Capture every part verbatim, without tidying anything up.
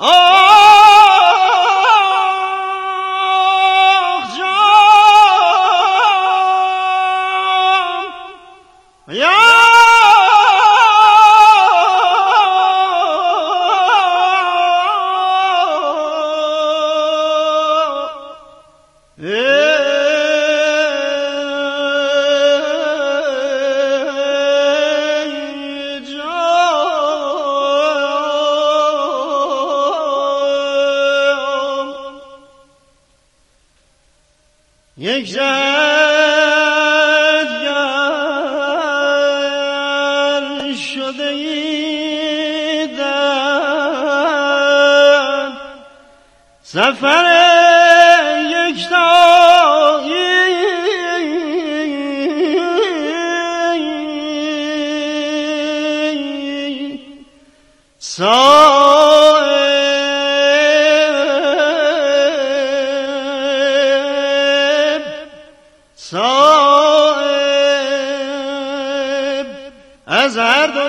یک جدگر شده ای در سفر یکتایی از هر دو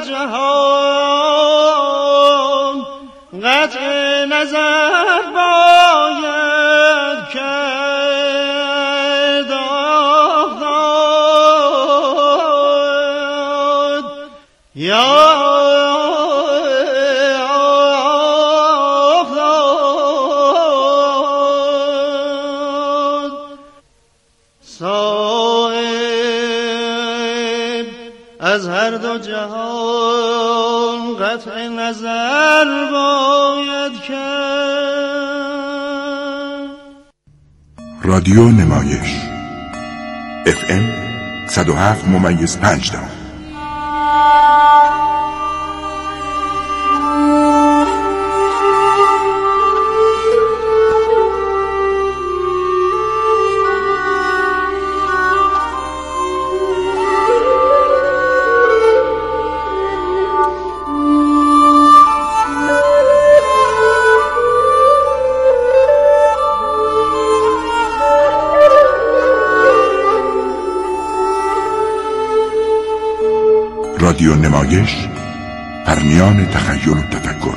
جهان قطع نظر باید کرد آفتاد یا آفتاد صایب از هر دو جهان قطع نظر باید کرد. رادیو نمایش اف ام صد و هفت ممیز پنج دام. رادیو نمایش پرمیان تخیل و تفکر.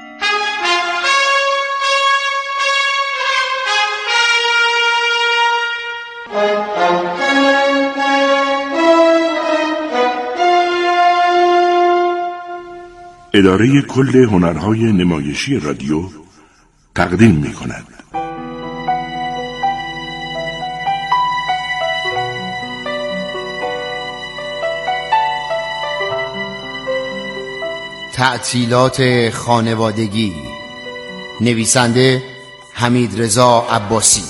اداره کل هنرهای نمایشی رادیو تقدیم می کند. تعطیلات خانوادگی، نویسنده حمیدرضا عباسی.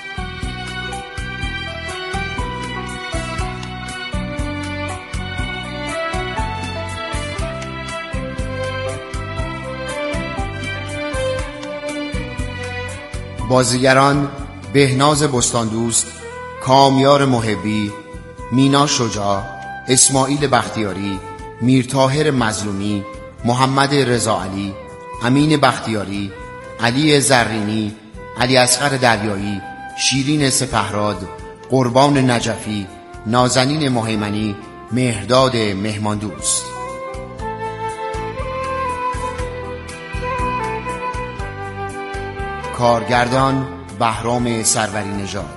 بازیگران: بهناز بستاندوست، کامیار محبی، مینا شجاع، اسماعیل بختیاری، میرطاهر مظلومی، محمد رضاعلی، امین بختیاری، علی زرینی، علی اصغر دریایی، شیرین سپهراد، قربان نجفی، نازنین مهیمنی، مهرداد مهماندوست. کارگردان: بهرام سروری نژاد.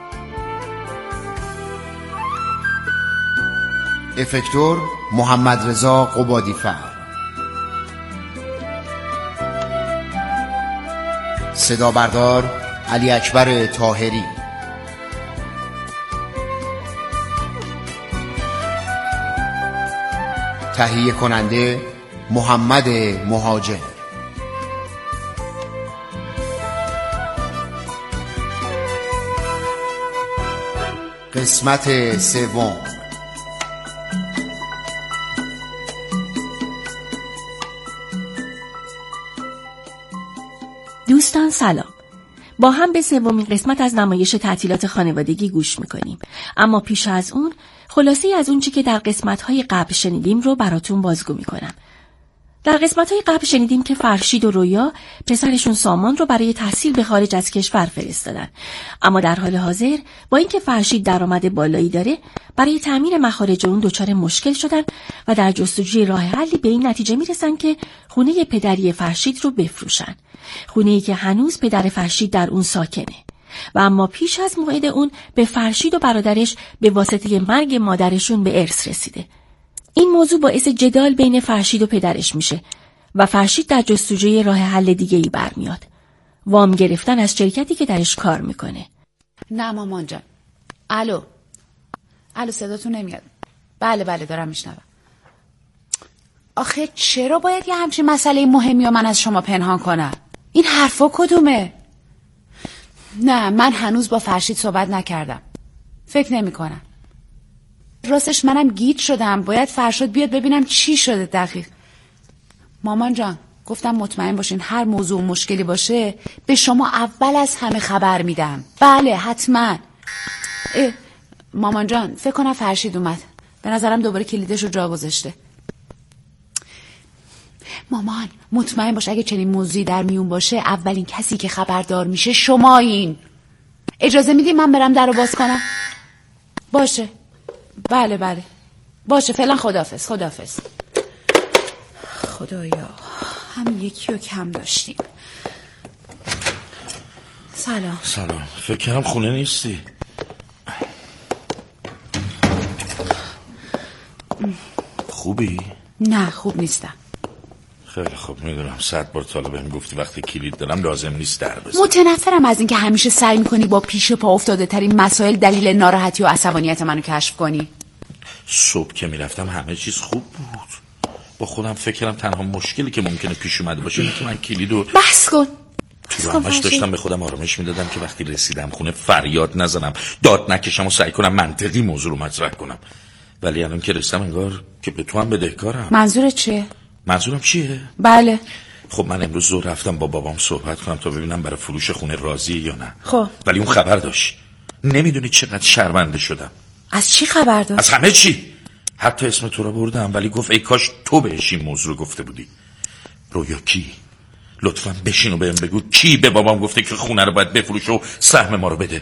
افکتور: محمد رضا قبادی‌فر. صدا بردار: علی اکبر طاهری. تهیه کننده: محمد مهاجر. قسمت سوم. دوستان سلام. با هم به سومین قسمت از نمایش تعطیلات خانوادگی گوش میکنیم. اما پیش از اون خلاصی از اون چی که در قسمت‌های قبل شنیدیم رو براتون بازگو میکنم. در قسمت‌های قبل شنیدیم که فرشید و رویا پسرشون سامان رو برای تحصیل به خارج از کشور فرستادن. اما در حال حاضر با اینکه فرشید درآمد بالایی داره، برای تامین مخارج اون دچار مشکل شدن و در جستجوی راه حلی به این نتیجه میرسن که خونه پدری فرشید رو بفروشن. خونه‌ای که هنوز پدر فرشید در اون ساکنه. و اما پیش از موعد اون به فرشید و برادرش به واسطه مرگ مادرشون به ارث رسیده. این موضوع باعث جدال بین فرشید و پدرش میشه و فرشید در جستجوی راه حل دیگه‌ای برمیاد. وام گرفتن از شرکتی که درش کار میکنه. نه مامان جان. الو. الو صداتون نمیاد. بله بله دارم میشنوم. آخه چرا باید یه همچین مسئله مهمی رو من از شما پنهان کنم؟ این حرفا کدومه؟ نه من هنوز با فرشید صحبت نکردم. فکر نمی کنم. راستش منم گیج شدم. باید فرشاد بیاد ببینم چی شده دقیق. مامان جان گفتم مطمئن باشین هر موضوع مشکلی باشه به شما اول از همه خبر میدم. بله حتما. مامان جان فکر کنم فرشید اومد. به نظرم دوباره کلیدش رو جا گذاشته. مامان مطمئن باش اگه چنین موضوعی در میون باشه اولین کسی که خبردار میشه شمایین. اجازه میدی من برم در رو باز کنم؟ باشه. بله بله باشه فعلا خداحافظ. خداحافظ. خدایا هم یکی رو کم داشتیم. سلام. سلام. فکر کنم خونه نیستی. خوبی؟ نه خوب نیستم. خیلی خوب میدونم صد بار تا بهم گفتی وقتی کلید دارم لازم نیست در بزنم. متنفرم از اینکه همیشه سعی میکنی با پیش پا افتاده ترین مسائل دلیل ناراحتی و عصبانیت منو کشف کنی. صبح که میرفتم همه چیز خوب بود. با خودم فکر کردم تنها مشکلی که ممکنه پیش اومده باشه اینه که من کلیدو بس کن. تو همش داشتم به خودم آرامش میدادم که وقتی رسیدم خونه فریاد نزنم، داد نکشم و سعی کنم منطقی موضوع رو مطرح کنم. ولی الان که رسیدم انگار که به تو هم بدهکارم. منظورت چیه؟ منظورم چیه؟ بله. خب من امروز ظهر رفتم با بابام صحبت کنم تا ببینم برای فروش خونه راضیه یا نه. خب ولی اون خبر داشت. نمیدونی چقدر شرمنده شدم. از چی خبر داشت؟ از همه چی. حتی اسم تو رو بردم ولی گفت ای کاش تو بهش این موضوع رو گفته بودی. رویا کی؟ لطفاً بشین و بهم بگو کی به بابام گفته که خونه رو باید بفروشه و سهم ما رو بده.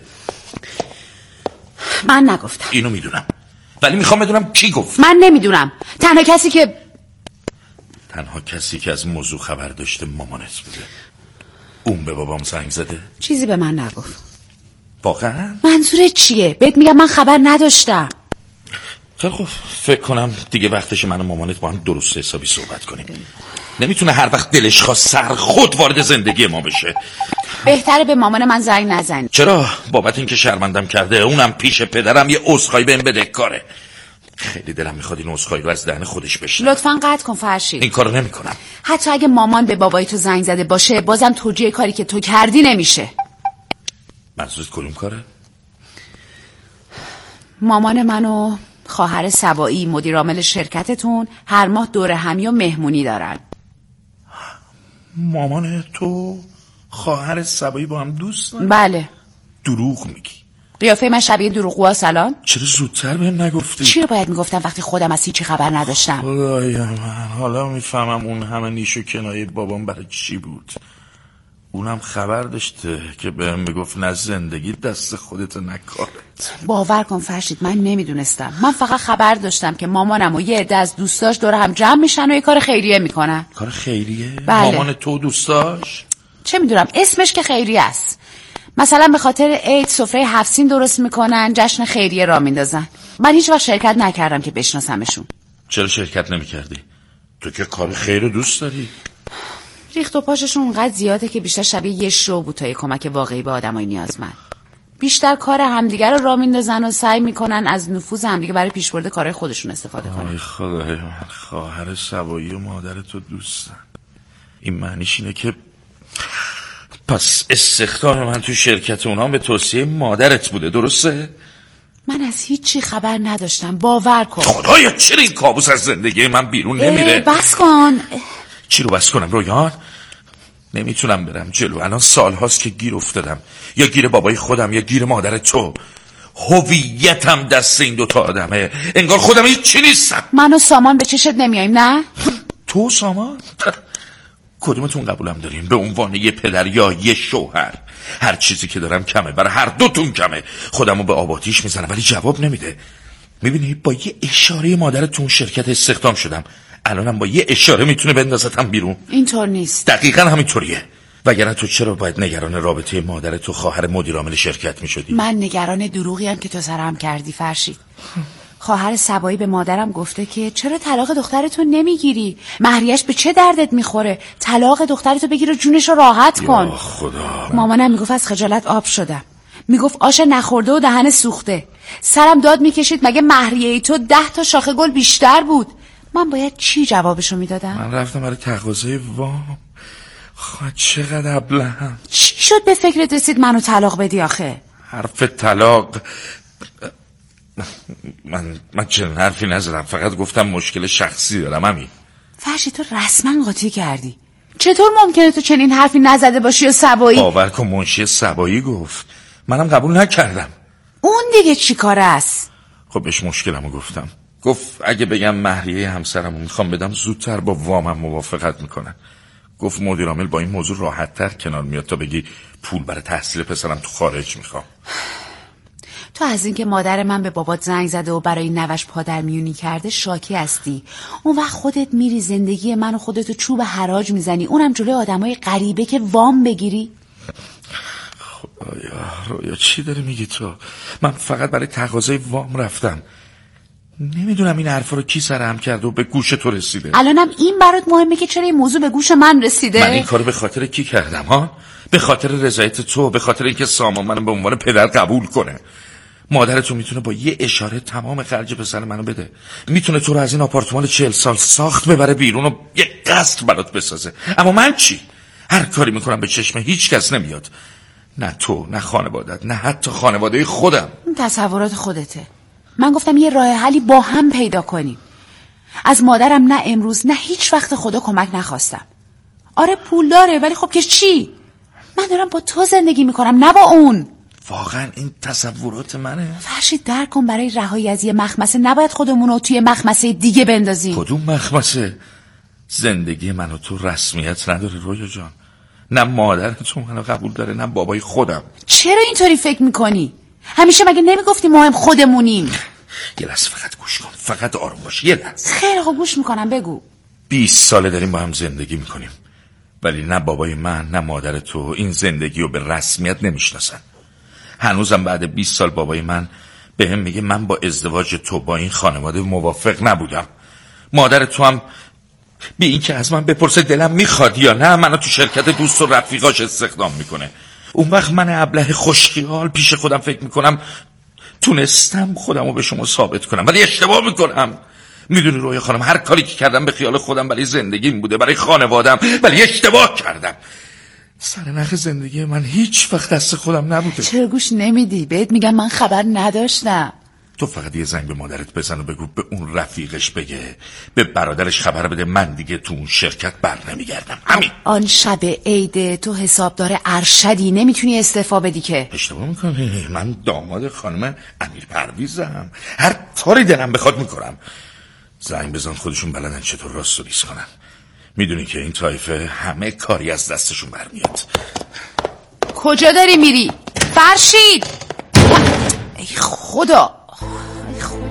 من نگفتم. اینو میدونم ولی میخوام بدونم کی گفت. من نمیدونم. تنها کسی که تنها کسی که از موضوع خبر داشته مامانت بوده. اون به بابام زنگ زده؟ چیزی به من نگفت. واقعا؟ منظورت چیه؟ بهت میگم من خبر نداشتم. خیلی خوب فکر کنم دیگه وقتش من و مامانت با هم درست حسابی صحبت کنیم. نمیتونه هر وقت دلش خواست سر خود وارد زندگی ما بشه. بهتره به مامان من زنگ نزنی. چرا؟ بابت اینکه شرمندم کرده، اونم پیش پدرم یه عذرخواهی بهم بدهکاره. خیلی دلم میخواد این عذرخواهی رو از دهن خودش بشنوم. لطفاً قطع کن فرشید. این کارو نمیکنم. حتی اگه مامان به بابای تو زنگ زده باشه بازم توجیه کاری که تو کردی نمیشه. منظورت کدوم کاره؟ مامان من و خواهر سبایی مدیر عامل شرکتتون هر ماه دوره همی و مهمونی دارن. مامان تو خواهر سبایی با هم دوستن؟ بله. دروغ میگی. قیافه من شبیه دروغگوها سلام؟ چرا زودتر بهم نگفتی؟ چی رو باید میگفتم وقتی خودم از هیچی خبر نداشتم؟ خدایا من حالا میفهمم اون همه نیش و کنایه بابام برای چی بود. اونم خبر داشته که بهم میگفت نه زندگی دست خودت نه کارت. باور کن فرشید من نمیدونستم. من فقط خبر داشتم که مامانم و یه عده از دوستاش دور هم جمع میشن و یه کار خیریه میکنن. کار خیریه؟ بله. مامان تو دوستاش؟ چه میدونم اسمش که خیریه است. مثلا به خاطر عید سفره هفت سین درست میکنن، جشن خیریه را میندازن. من هیچ وقت شرکت نکردم که بشناسمشون. چرا شرکت نمیکردی؟ تو که کار خیر دوست داری. ریخت و پاششون اونقدر زیاده که بیشتر شبیه یه شو بود تا یه کمک واقعی به آدمای نیازمند. بیشتر کار همدیگه رو را میندازن و سعی میکنن از نفوذ همدیگه برای پیشبرد کارهای خودشون استفاده کنن. ای خدای من، خواهر سبایی و مادر تو دوستن. این معنیش اینه که پس استخدام من تو شرکت اونا به توصیه مادرت بوده، درسته؟ من از هیچی خبر نداشتم، باور کن. خدایا چرا این کابوس از زندگی من بیرون نمیره؟ بس کن. چی رو بس کنم رویان؟ نمیتونم برم جلو. الان سال هاست که گیر افتادم، یا گیر بابای خودم یا گیر مادر تو. هویتم دست این دوتا آدمه، انگار خودم هیچ چی نیستم. من و سامان به چشت نمیاییم نه؟ تو تو سامان؟ کدومتون قبولم داریم به عنوان یه پدر یا یه شوهر؟ هر چیزی که دارم کمه، برای هر دوتون کمه. خودمو به آب آتیش میزنم ولی جواب نمیده. میبینی با یه اشاره مادرتون شرکت استخدام شدم، الانم با یه اشاره میتونه بندازتم بیرون. اینطور نیست. دقیقاً همینطوریه. وگرنه تو چرا باید نگران رابطه مادرت و خواهر مدیر عامل شرکت میشدی؟ من نگران دروغی ام که تو سرم کردی فرشید. خواهر سبایی به مادرم گفته که چرا طلاق دخترتو نمیگیری؟ مهریه‌اش به چه دردت میخوره؟ طلاق دخترتو بگیر و جونشو راحت کن. یا خدا. مامانم میگفت از خجالت آب شدم. میگفت آش نخورده و دهن سوخته. سرم داد میکشید مگه مهریه تو ده تا شاخه گل بیشتر بود. من باید چی جوابشو میدادم؟ من رفتم برای تقاضای وام. خواهد چقدر ابلهم. چی شد به فکرت رسید منو طلاق بدی آخه؟ حرف طلاق من من چنین حرفی نزدم، فقط گفتم مشکل شخصی دارم. همین. فرشی تو رسما قاطی کردی. چطور ممکنه تو چنین حرفی نزده باشی یا سبایی؟ باور کن منشی سبایی گفت، منم قبول نکردم. اون دیگه چی کار است؟ خب بهش مشکلمو گفتم. گفت اگه بگم مهریه همسرمو میخوام بدم زودتر با وامم موافقت میکنن. گفت مدیر عامل با این موضوع راحت تر کنار میاد تا بگی پول برای تحصیل پسرم تو خارج میخوام. تو از اینکه مادر من به بابات زنگ زده و برای نوش پادر میونی کرده شاکی هستی. اون وقت خودت میری زندگی من و خودتو چوب حراج میزنی، اونم جلوی آدمای غریبه که وام بگیری. خدایا رویا چی داری میگی تو؟ من فقط برای تقاضای وام رفتم. نمیدونم این حرفا رو کی سرهم کرده و به گوش تو رسیده. الانم این برات مهمه که چرا این موضوع به گوش من رسیده؟ من این کارو به خاطر کی کردم ها؟ به خاطر رضایت تو، به خاطر اینکه سامان منو به عنوان پدر قبول کنه. مادرتو میتونه با یه اشاره تمام خرج پسر منو بده. میتونه تو رو از این آپارتمان چهل سال ساخت ببره بیرون و یه قصر برات بسازه. اما من چی؟ هر کاری میکنم به چشم هیچ کس نمیاد. نه تو، نه خانوادت، نه حتی خانواده خودم. این تصورات خودته. من گفتم یه راه حلی با هم پیدا کنیم. از مادرم نه امروز نه هیچ وقت خدا کمک نخواستم. آره پول داره ولی خب که چی؟ من دارم با تو زندگی میکنم نه با اون. واقعا این تصورات منه؟ فرشید درک کن، برای رهایی از یه مخمسه نباید خودمون رو توی مخمسه دیگه بندازیم. کدوم مخمسه؟ زندگی من و تو رسمیت نداره رویا جان. نه مادر تو منو قبول داره نه بابای خودم. چرا اینطوری فکر میکنی؟ همیشه مگه نمیگفتی مهم خودمونیم؟ یه لحظه فقط گوش کن، فقط آروم باش. یه لحظه. خیلی خوب گوش میکنم، بگو. بیست ساله داریم با هم زندگی میکنیم، ولی نه بابای من نه مادر تو این زندگی رو به رسمیت نمیشناسن. هنوزم بعد بیست سال بابای من به هم میگه من با ازدواج تو با این خانواده موافق نبودم. مادر تو هم به این که از من بپرسه دلم میخواد یا نه منو تو شرکت دوست و رفیقاش استخدام میکنه. اون وقت من ابله خوشخیال پیش خودم فکر میکنم تونستم خودمو به شما ثابت کنم، ولی اشتباه میکنم. میدونی رویا خانم، هر کاری که کردم به خیال خودم برای زندگیم بوده، برای خانوادم، ولی اشتباه کردم. سرنخ زندگی من هیچ وقت دست خودم نبوده. چرا گوش نمیدی؟ بهت میگم من خبر نداشتم. تو فقط یه زنگ به مادرت بزن و بگو به اون رفیقش بگه، به برادرش خبر بده من دیگه تو اون شرکت بر نمیگردم. همین. آن شب عید تو حسابدار ارشدی، نمیتونی استعفا بدی که. اشتباه میکنی، من داماد خانم امیر پرویزم، هر کاری دلم بخواد میکنم. زنگ بزن، خودشون بلدن چطور راست و ریز کنن. میدونی که این طایفه همه کاری از دستشون برمیاد. کجا داری میری؟ فرشید! ای خدا، ای خدا.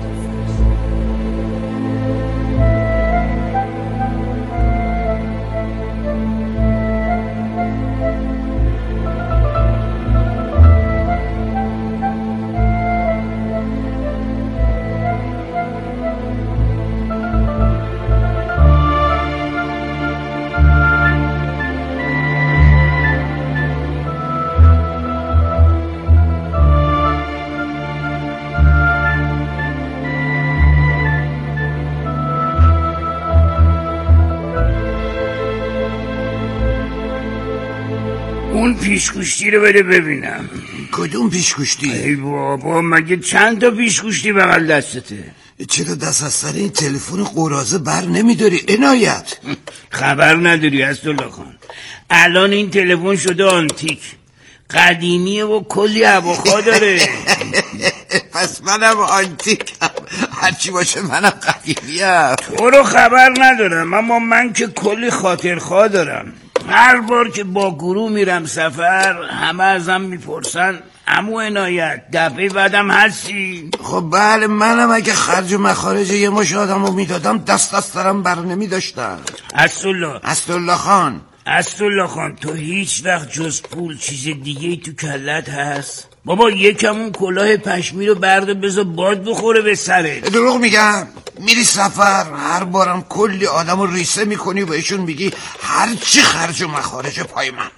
اون پیشگوشتی رو بده ببینم. کدوم پیشگوشتی؟ ای بابا مگه چند تا پیشگوشتی بغل دستته؟ چرا دست از سر این تلفن قرازه بر نمیداری عنایت؟ خبر نداری اسدالله خان، الان این تلفن شده آنتیک، قدیمیه و کلی هواخواه داره. پس منم آنتیکم، هرچی باشه منم قدیمیم. تو رو خبر ندارم، اما من که کلی خاطرخواه دارم. هر بار که با گروه میرم سفر همه ازم میپرسن عمو عنایت دفعه بعدم هستی؟ خب بله، منم اگه خرج و مخارج یه مش آدم رو میدادم دست از سرم بر نمیداشتم. اسدالله اسدالله خان اسدالله خان تو هیچ وقت جز پول چیز دیگه ای تو کلت هست؟ بابا یکم اون کلاه پشمی رو برده بذار باد بخوره به سرت. دروغ میگم؟ میری سفر هر بارم کلی آدم رو ریسه میکنی و بهشون میگی هر چی خرج و مخارج پای من.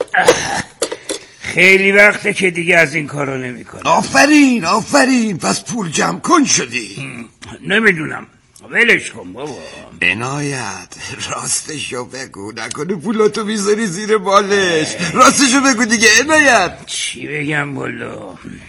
خیلی وقته که دیگه از این کارو نمی کنم. آفرین آفرین، پس پول جمع کن شدی. نمیدونم، ولش کن بابا. عنایت راستشو بگو، نکنه پولاتو میذاری زیر بالش. راستشو بگو دیگه عنایت. چی بگم والا،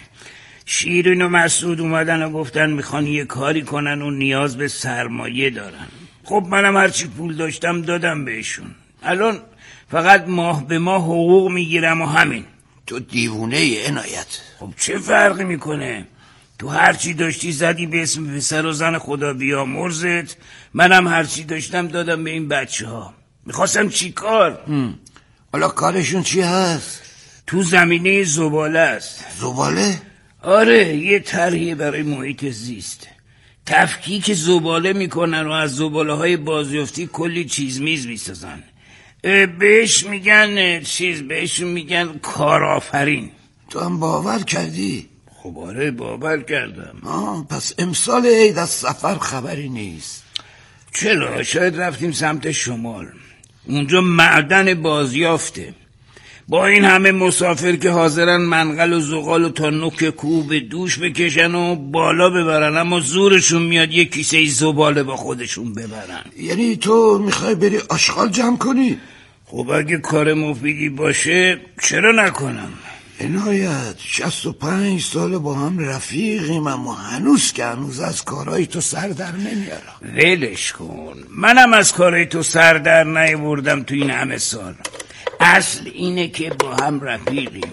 شیرین و مسعود اومدن و گفتن میخوان یه کاری کنن و نیاز به سرمایه دارن. خب منم هرچی پول داشتم دادم بهشون. الان فقط ماه به ماه حقوق میگیرم و همین. تو دیوونه ای عنایت. خب چه فرقی میکنه؟ تو هرچی داشتی زدی به اسم پسر و زن خدا بیامرزت، منم هرچی داشتم دادم به این بچه ها. میخواستم چی کار؟ حالا کارشون چی هست؟ تو زمینه زباله است. زباله؟ آره، یه طرحی برای محیط زیست. تفکیک زباله میکنن و از زباله های بازیافتی کلی چیز میز میسازن. بهش میگن چیز بهشون میگن کارآفرین. تو هم باور کردی؟ خب آره باور کردم. آه پس امسال عید از سفر خبری نیست. چرا؟ شاید رفتیم سمت شمال، اونجا معدن بازیافته. با این همه مسافر که حاضرن منقل و زغال و تا نوک کوه به دوش بکشن و بالا ببرن، اما زورشون میاد یک کیسه زباله با خودشون ببرن. یعنی تو میخوای بری آشغال جمع کنی؟ خب اگه کار مفیدی باشه چرا نکنم؟ عنایت شصت و پنج سال با هم رفیقیم، اما هنوز که هنوز از کارهای تو سر در نمیارم. ولش کن، منم از کارهای تو سر در نیاوردم تو این همه سال. اصل اینه که با هم رفیقیم.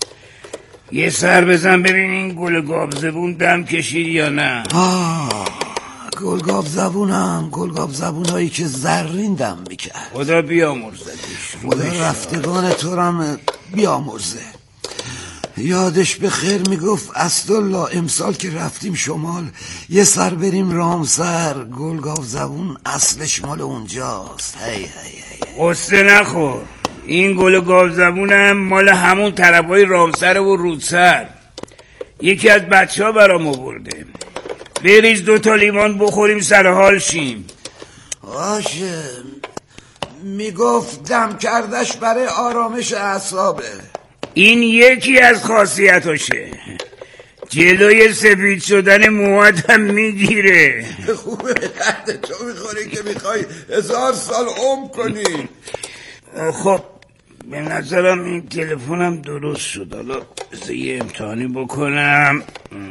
یه سر بزن ببین این گل گاب زبون دم کشید یا نه. آه گلگاب زبونم، گلگاب زبونایی که زرین دم میکرد. خدا بیامرزدش. خدا رفتگان تو رم بیامرزه. یادش به خیر میگفت اسدالله امسال که رفتیم شمال یه سر بریم رامسر، گلگاب زبون اصلش مال اونجاست. هی هی هی قصه نخور، این گل گاب زبونم مال همون طرفای رامسر و رودسر. یکی از بچه ها برام آورده. بریز دو تا لیوان بخوریم سر حال شیم. باشه، میگفت دم کردش برای آرامش اعصابه. این یکی از خاصیتاشه، جلوی سفید شدن موهات هم میگیره. خوبه درد تو میخوری که میخوای هزار سال عمر کنی. خب به نظرم این تلفنم درست شد. حالا بذار یه امتحانی بکنم.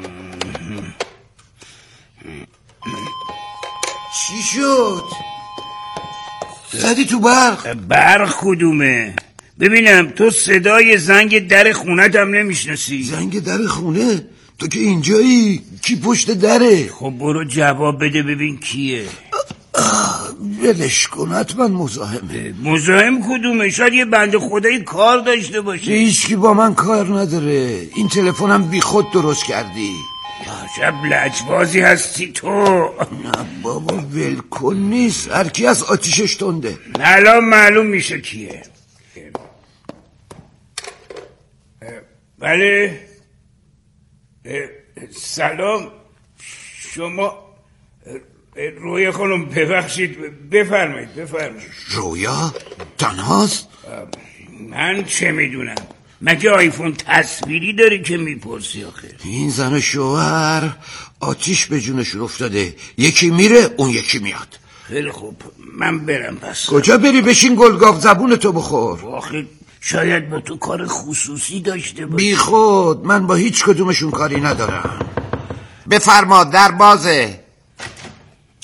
چی شد؟ زدی تو برق؟ برق کدومه؟ ببینم تو صدای زنگ در خونت هم نمیشناسی؟ زنگ در خونه؟ تو که اینجایی، کی پشت دره؟ خب برو جواب بده ببین کیه. ولش کن، حتما مزاحمه. مزاحم کدومه؟ شاید یه بنده خدایی کار داشته باشه. هیچکی با من کار نداره، این تلفنم بی خود درست کردی. عجب لجبازی هستی تو. نه بابا ول کن، نیست، هر کی از آتیشش تنده. الان معلوم میشه کیه. بله سلام، شما رویا خانم ببخشید، بفرمایید بفرمایید. رویا؟ تنهاست؟ من چه میدونم، مگه آیفون تصویری داری که میپرسی آخه؟ این زن و شوهر آتیش به جونشون افتاده، یکی میره اون یکی میاد. خیلی خوب من برم پس. کجا بری؟ بشین گلگاف زبون تو بخور. آخه شاید با تو کار خصوصی داشته باشه. بی خود، من با هیچ کدومشون کاری ندارم. بفرما، در بازه.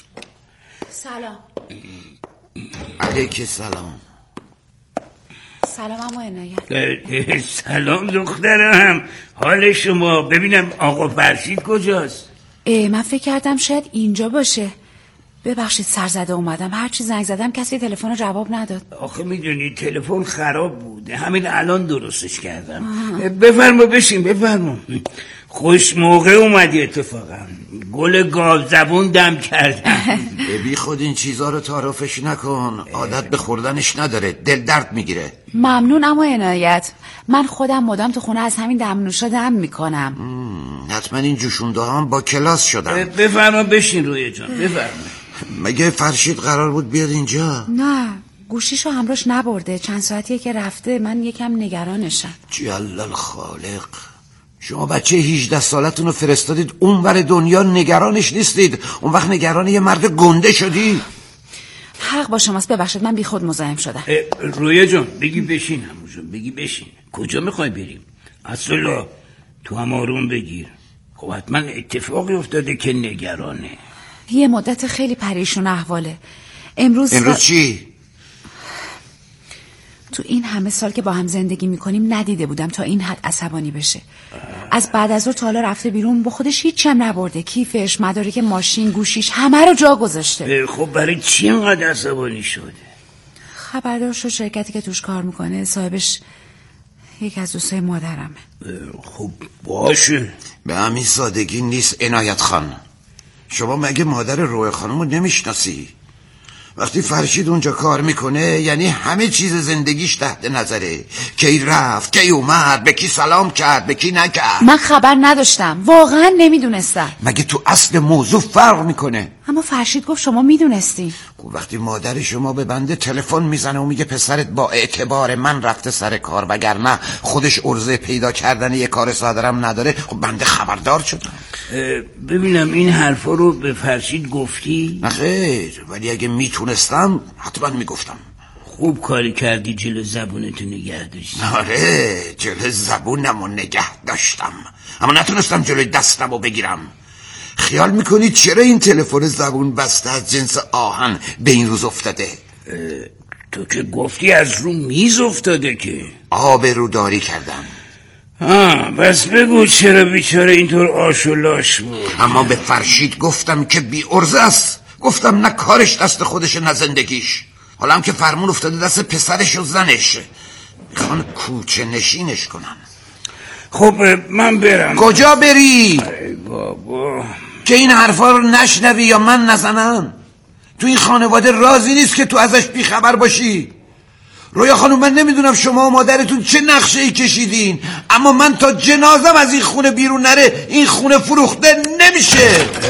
سلام. علیک سلام. سلام عمو عنایت. سلام دخترم، حال شما؟ ببینم آقا فرشید کجاست؟ من فکر کردم شاید اینجا باشه. ببخشید سرزده اومدم، هرچی زنگ زدم کسی تلفن رو جواب نداد. آخه میدونی تلفن خراب بوده، همین الان درستش کردم. بفرما بشین بفرما. خوش موقع اومدی اتفاقا، گل گاو زبون دم کردم. بی خود این چیزا رو تعارفش نکن، عادت به خوردنش نداره، دل درد میگیره. ممنون اما عنایت، من خودم مدام تو خونه از همین دمنوشا دم میکنم. حتما این جوشونده هم با کلاس شدن. بفرما بشین روی جان بفرما. مگه فرشید قرار بود بیاد اینجا؟ نه، گوشیشو همراش نبرده، چند ساعتیه که رفته، من یکم نگرانشم. جلال خالق، شما بچه هجده سالتون رو فرستادید اون ور دنیا، نگرانش نیستید، اون وقت نگران یه مرد گنده شدی. حق با شماست، ببخشید من بی خود مزاحم شدم. رویا جان بگی بشین، همون جان بگی بشین. کجا میخوای بریم؟ اصلا تو هم آروم بگیر. خب حتما اتفاقی افتاده که نگرانه. یه مدت خیلی پریشون احواله. امروز امروز چی؟ تو این همه سال که با هم زندگی میکنیم ندیده بودم تا این حد عصبانی بشه. از بعد از ظهر تا حالا رفته بیرون، با خودش هیچ هم نبرده، کیفش، مدارک ماشین، گوشیش، همه رو جا گذاشته. خب برای چی اینقدر عصبانی شده؟ خبردار شد شرکتی که توش کار میکنه صاحبش یک از دوستای مادرمه. خب باشه، به همین سادگی نیست عنایت خان. شما مگه مادر روی خانم رو نمیشناسی؟ وقتی فرشید اونجا کار میکنه یعنی همه چیز زندگیش تحت نظره، کی رفت، کی اومد، به کی سلام کرد، به کی نکرد. من خبر نداشتم، واقعا نمیدونستم. مگه تو اصل موضوع فرق میکنه؟ اما فرشید گفت شما میدونستی. خب وقتی مادر شما به بنده تلفن میزنه و میگه پسرت با اعتبار من رفته سر کار، وگرنه خودش عرضه پیدا کردن یه کار سادرم نداره، خب بنده خبردار شدم. ببینم این حرفا رو به فرشید گفتی؟ نه خیر، ولی اگه میتونستم حتما میگفتم. خوب کاری کردی جلو زبونتو نگه داشتی. آره، جلو زبونمو نگه داشتم، اما نتونستم جلوی دستمو بگیرم. خیال میکنی چرا این تلفن زبون بسته از جنس آهن به این روز افتاده؟ تو که گفتی از رو میز افتاده که. آب رو داری کردم. آه بس بگو چرا بیچاره اینطور آش و لاش بود. اما به فرشید گفتم که بی عرضه است، گفتم نه کارش دست خودش نه زندگیش. حالا هم که فرمون افتاده دست پسرش و زنش، میخوان کوچه نشینش کنن. خب من برم. کجا بری؟ ای بابا، که این حرفا رو نشنوی یا من نزنم. تو این خانواده رازی نیست که تو ازش بیخبر باشی. رویا خانم، من نمیدونم شما و مادرتون چه نقشه ای کشیدین، اما من تا جنازم از این خونه بیرون نره این خونه فروخته نمیشه.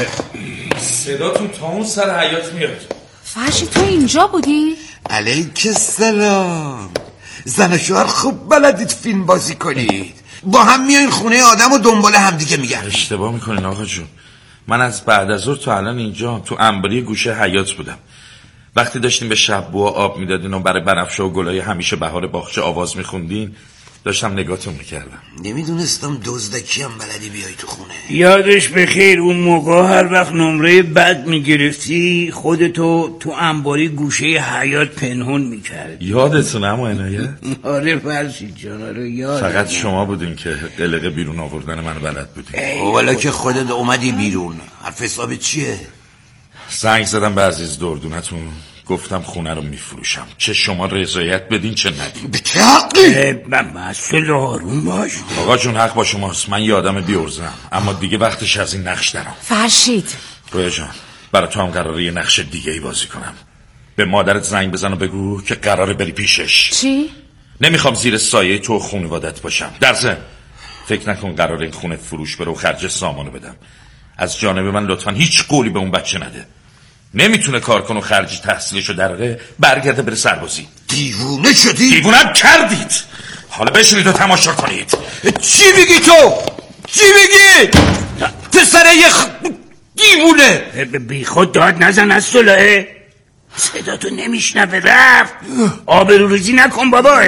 صداتون تا اون سر حیاط میاد. فرشید تو اینجا بودی؟ علیک السلام. زن و شوهر خوب بلدید فیلم بازی کنید، با هم میایین خونه آدم و دنبال همدیگه میگردید. اشتباه میکنین آقا جون، من از بعد از ظهر تا الان اینجا تو انباری گوشه حیاط بودم. وقتی داشتیم به شب‌بو آب میدادین و برای بنفشه و گلای همیشه بهار باغچه آواز میخوندین، داشتم نگاهتون میکردم. نمیدونستم دزدکی هم بلدی بیای تو خونه. یادش بخیر اون موقع هر وقت نمره بد میگرفتی خودتو تو انباری گوشه حیاط پنهون میکرد. یادتونه اما عنایت؟ آره فرشید جان، آره یاد. فقط شما بودین که قلقه بیرون آوردن منو بلد بودین. والا که خودت اومدی بیرون، حرف حساب چیه؟ زنگ زدم به عزیز دردونتون، گفتم خونه رو میفروشم، چه شما رضایت بدین چه ندین. به چه حقی؟ من مسئول آروم باش. آقا جون حق با شماست، من یه آدم بی‌عرضه‌ام، اما دیگه وقتش از این نقش درم. فرشید رویا جان، برای تو هم قراره یه نقش دیگه ای بازی کنم. به مادرت زنگ بزن و بگو که قراره بری پیشش. چی؟ نمیخوام زیر سایه تو خانوادت باشم. در ضمن فکر نکن قراره این خونه فروش بره و خرج سامانو بدم. از جانب من لطفا هیچ قولی به اون بچه نده. نمیتونه کار کنه و خرج تحصیلشو درقه برگرده بره سربازی. دیوونه شدی؟ دیوونم کردید. حالا بشینید و تماشا کنید. چی میگی تو؟ چی میگی؟ پسر یه خ... دیوونه. بی خود داد نزن از صلحه. صدا تو نمیشنوه، رفت. آبروریزی نکن بابا.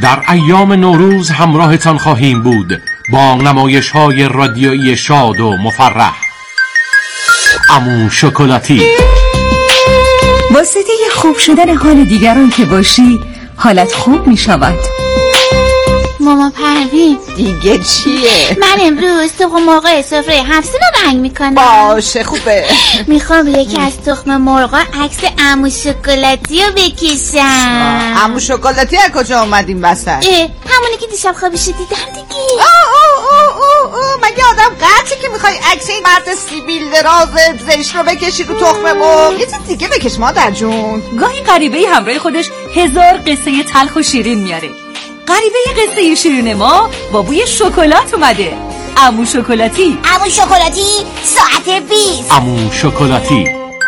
در ایام نوروز همراهتان خواهیم بود با نمایش های رادیویی شاد و مفرح. عمو شکلاتی. واسطه خوب شدن حال دیگران که باشی حالت خوب می شود. ماما پروین دیگه چیه؟ من امروز تخم مرغ سفره هفته رو رنگ میکنم. باشه خوبه. میخوام یکی از تخم مرغا عکس عمو شکلاتی رو بکشم. عمو شکلاتی از کجا اومد این وسط؟ همونی که دیشب خوابش دیدم دیگه. آه آه آه آه آه. مگه آدم قطعی که میخوای عکس این مرد سیبیل دراز زشت رو بکشی رو تخم مرغ؟ یه چیز دیگه بکش مادر جون. گاهی غریبه‌ای همراه خودش هزار قصه تلخ و شیرین میاره. غریبه قصه شیرین ما با بوی شکلات اومده. عمو شکلاتی. عمو شکلاتی ساعت بیست. عمو شکلاتی.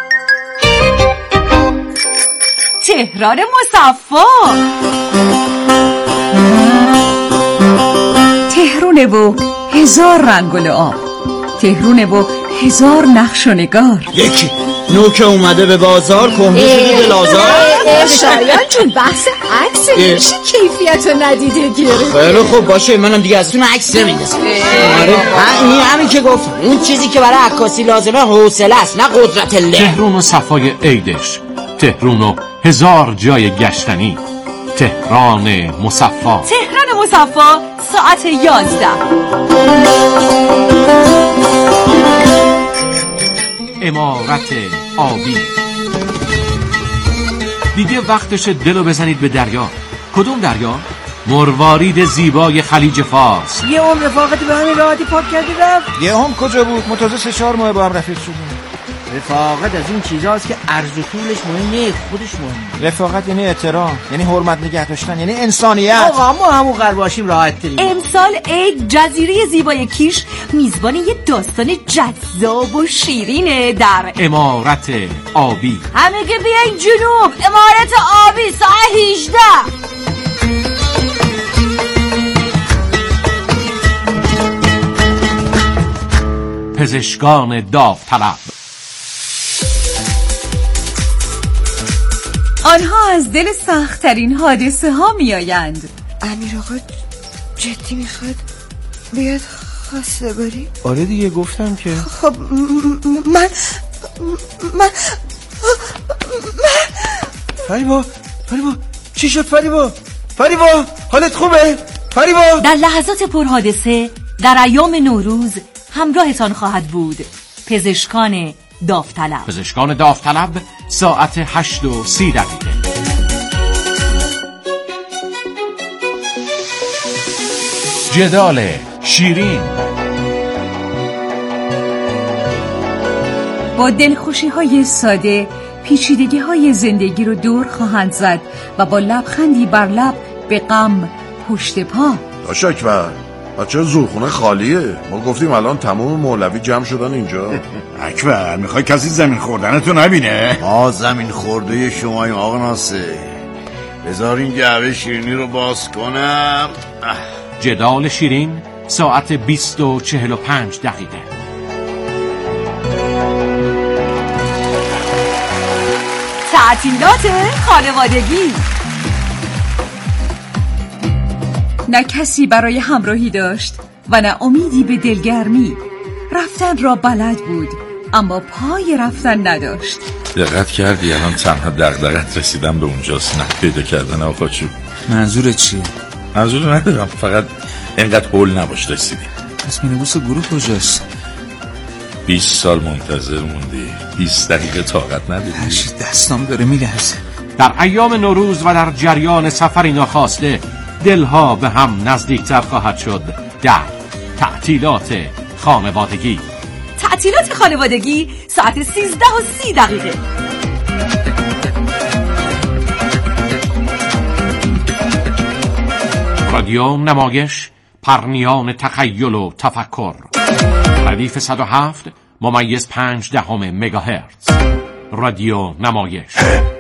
تهران مصفا. تهرونه و هزار رنگ و لعاب. تهرونه و هزار نقش و نگار. یکی نوک اومده به بازار کمبوز دیده لازار. شایان جون بحث عکس میشه کیفیت رو ندیده گیره. خیلی خوب باشه منم دیگه ازتون عکس نمیندازم. آره این همین که گفتم اون چیزی که برای عکاسی لازمه حوصله است نه قدرت الله. تهران و صفای عیدش. تهران و هزار جای گشتنی. تهران مصفا. تهران مصفا ساعت یازده. امارت آبی. دیگه وقتش دلو بزنید به دریا. کدوم دریا؟ مروارید زیبای خلیج فارس. یه هم رفاقتی به همین راحتی پاک کردی رفت. یه هم کجا بود؟ متازه سه چهار ماه با هم رفیق شدیم. رفاقت از این چیزاست که عرض و طولش مهم نیست، خودش مهم. رفاقت یعنی احترام، یعنی حرمت نگه داشتن، یعنی انسانیت. آقا ما همون قرار باشیم راحت تریم. امسال عید جزیره زیبای کیش میزبان یه داستان جذاب و شیرینه در امارت آبی. همه که بیاین جنوب. امارت آبی ساعت هجده. پزشکان داوطلب. آنها از دل سخت‌ترین حادثه ها می آیند. امیر آقا جدی میخواد بیاد خواسته باری؟ آره دیگه گفتم که خب من من من فریبا فریبا چی شد فریبا؟ فریبا حالت خوبه؟ فریبا در لحظات پرحادثه در ایام نوروز همراهتان خواهد بود پزشکان داوطلب. پزشکان داوطلب ساعت هشت و سی دقیقه. جدال شیرین. با دلخوشی های ساده پیچیدگی های زندگی رو دور خواهند زد و با لبخندی بر لب به غم پشت پا. داش اکبر بچه زورخونه خالیه. ما گفتیم الان تمام مولوی جمع شدن اینجا. اکبر میخوای کسی زمین خوردنتو نبینه؟ ما زمین خورده شماییم آقا ناصر. بذار این جعبه شیرینی رو باز کنم. جدال شیرین ساعت بیست و چهل و پنج دقیقه. تعطیلات خانوادگی. نه کسی برای همراهی داشت و نه امیدی به دلگرمی. رفتن را بلد بود اما پای رفتن نداشت. دقت کردی الان تنها دغدغت رسیدم به اونجاست، نه پیدا کردن آقا چوب. منظورت چیه؟ منظور ندارم، فقط اینقدر هول نباش رسیدی. اسم نویس گروه کجاست؟ بیست سال منتظر موندی، بیست دقیقه طاقت نداری. هرچی دستام داره میلرزه. در ایام نوروز و در جریان سفری ناخواسته دلها به هم نزدیکتر خواهد شد در تعطیلات خانوادگی. تعطیلات خانوادگی ساعت سیزده و سی دقیقه. رادیو نمایش پرنیان تخیل و تفکر. ردیف صد و هفت ممیز پنج دهم مگاهرتز. رادیو نمایش.